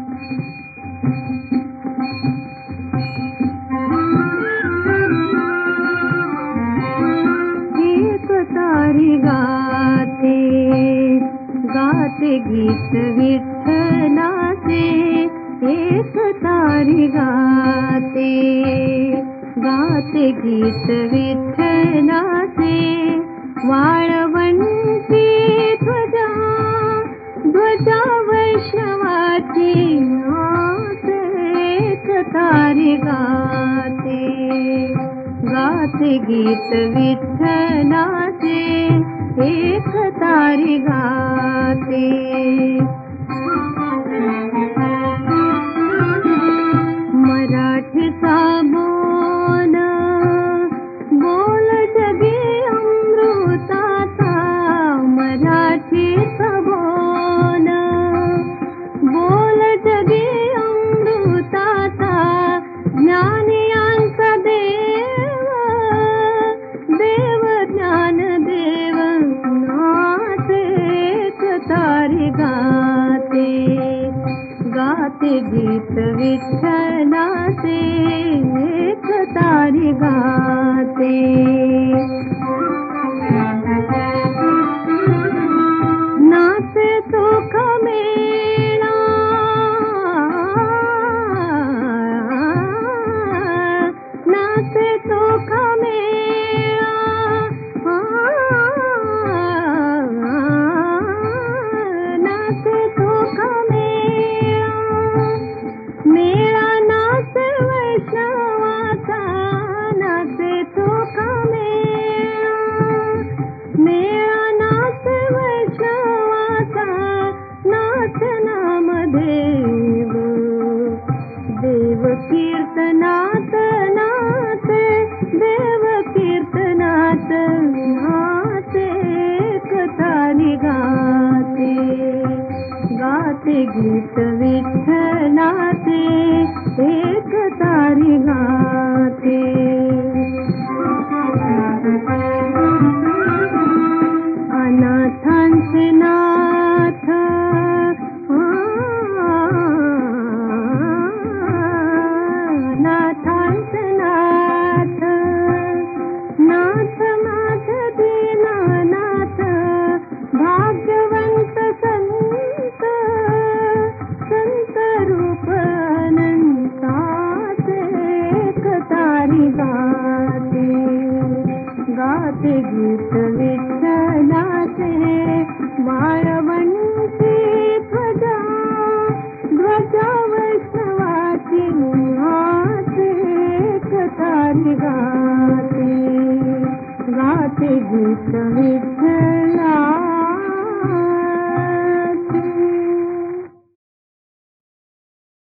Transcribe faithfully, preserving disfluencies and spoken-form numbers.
तारी गाते गाते गीत विठ्ठलाचे, एक तारी गाते गाते गीत विठ्ठलाचे. वाळवंटी ध्वजा ध्वजा वैष्णवाची नाते, एक तारी गाते गाते गीत विठ्ठलाचे, एक तारी गाते. मराठीचा बोल बोल जगी अमृताचा, मराठीचा बोल बोल जगी अमृताचा. ज्ञानियांचा देव देव ज्ञानदेव नाते, एक तारी गाते गाते गीत विठ्ठलाचे, एक तारी गाते. नाचे सुख मेळा नाचे सुख मेळा, नाचे सुख मेळा. मेळा नाच वैष्णवाचा, नाचे सुख मेळा. मेळा नाच वैष्णवाचा, नाच नामदेव देव कीर्तनात नाच, देव कीर्तनात नाचे, एक तारी गाते गाते गीत विठ्ठलाचे, एक तारी गाते. अनाथांचे नाथ नाथांचे नाथ नाथ नाथ दीनानाथ. भाग्यवंत संत संत रूप अनंताचे, एक तारी गाते गाते गीत विठ्ठलाचे. वाळवंटी ध्वजा ध्वजा वैष्णवाची नाते, एक तारी गाते गाते गीत विठ्ठलाचे.